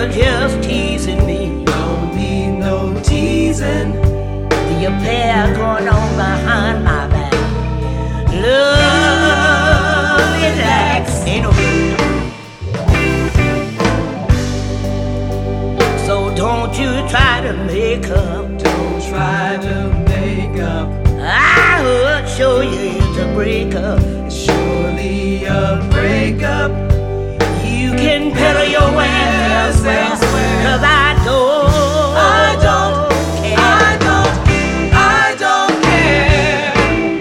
just teasing me. Don't need no teasing. The affair going on behind my back. Love is like ain't no good. So don't you try to make up. Don't try to make up. I would show you it's a breakup. It's surely a breakup. You can pedal your way elsewhere, 'cause I don't care.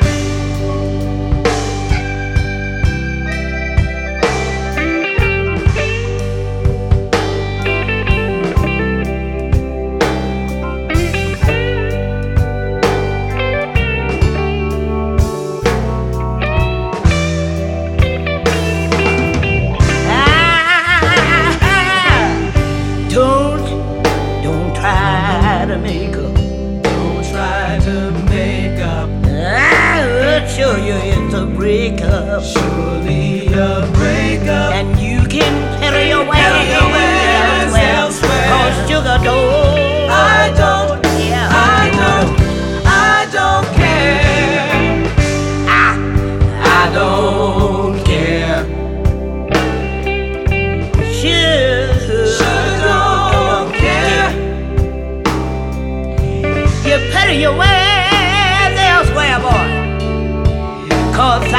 Don't try to make up. Don't try to make up. I will show you it's a breakup. Surely a breakup. And you can pedal your way elsewhere. 'Cause sugar don't. I don't care. I don't care. Sugar don't care. You pedal your way elsewhere, boy. 'Cause